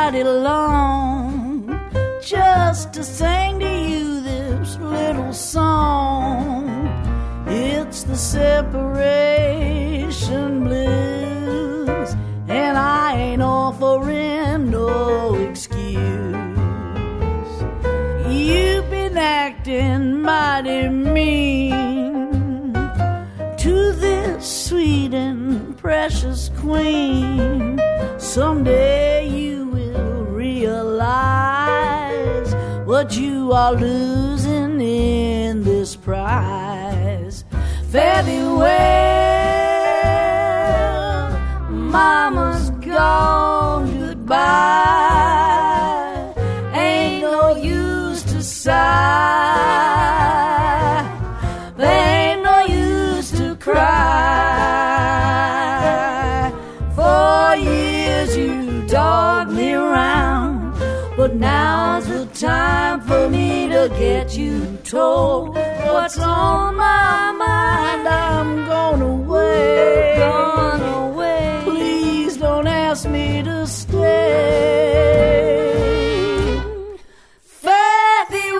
mighty long just to sing to you this little song. It's the separation blues, and I ain't offering no excuse. You've been acting mighty mean to this sweet and precious queen. Someday you will realize what you are losing in this prize. Fare thee well, mama's gone, goodbye. Ain't no use to sigh, there ain't no use to cry. For years you dogged me around, but now's the time for me to get you told what's on my mind. I'm gone away, gone away. Please don't ask me to stay. Fare thee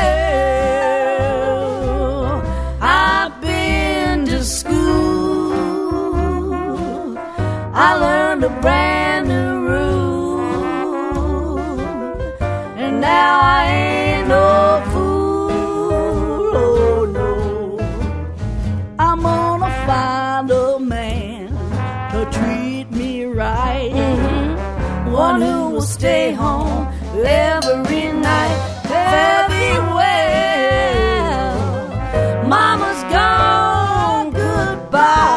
well, I've been to school, I learned a brand new rule, and now I ain't no fool, oh no. I'm gonna find a man to treat me right, one who will stay home every night. Fare thee well, mama's gone, goodbye.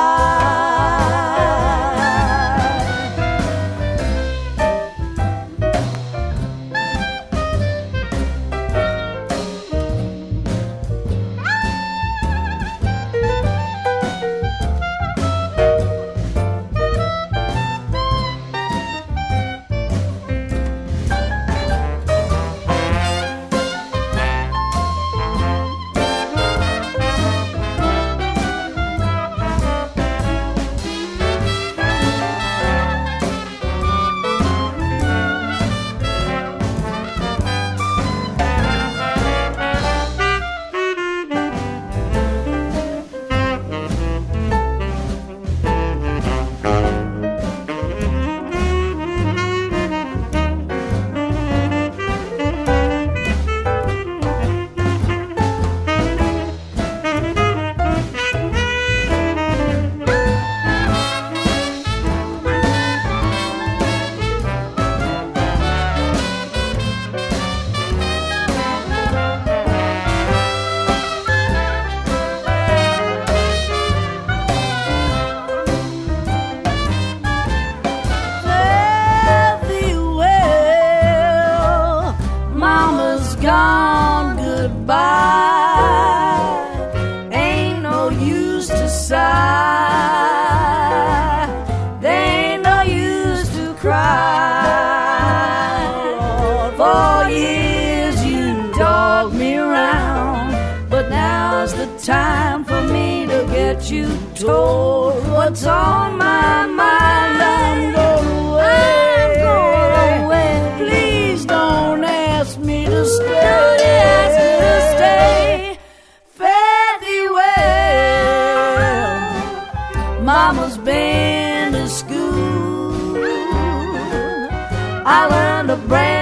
Gone, goodbye. Ain't no use to sigh, there ain't no use to cry. For years you dogged me around, but now's the time for me to get you told what's on my mind. I'm going away, please don't ask me to stay. Don't ask me to stay. Fare thee well, mama's been to school, I learned a brand